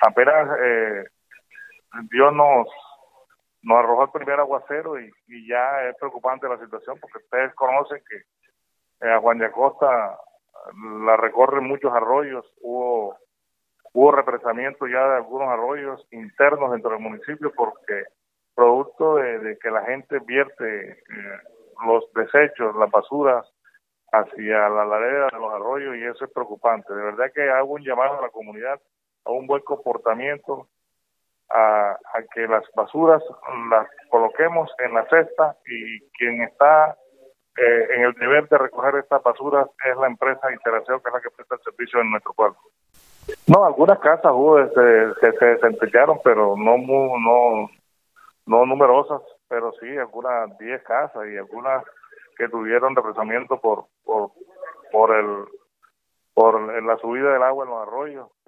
Apenas Dios nos arrojó el primer aguacero y ya es preocupante la situación, porque ustedes conocen que a Juan de Acosta la recorren muchos arroyos. Hubo represamiento ya de algunos arroyos internos dentro del municipio, porque producto de que la gente vierte los desechos, las basuras hacia la ladera de los arroyos, y eso es preocupante. De verdad que hago un llamado a la comunidad a un buen comportamiento, a que las basuras las coloquemos en la cesta, y quien está en el deber de recoger estas basuras es la empresa Interacción, que es la que presta el servicio en nuestro pueblo. No, algunas casas que se desempeñaron, pero no numerosas, pero sí algunas 10 casas, y algunas que tuvieron represamiento por la subida del agua en los arroyos.